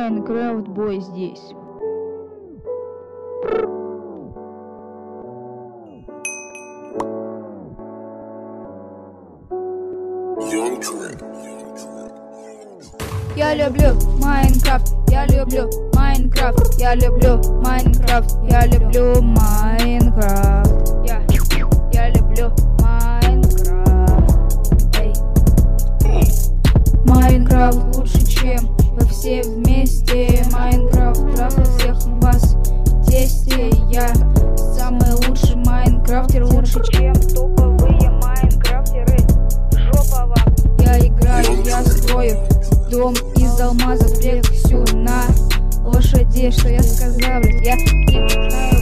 Майнкрафт бой здесь. Я люблю Майнкрафт, я люблю Майнкрафт, я люблю Майнкрафт, я люблю Майнкрафт. Я люблю Майнкрафт. Эй. Майнкрафт лучше, чем вы все вместе. Майнкрафт трахает всех вас в тесте. Я самый лучший майнкрафтер, лучше, чем топовые майнкрафтеры. Жопа вам. Я играю, я строю дом из алмазов, всю на лошади, что я сказал, блядь, я не знаю.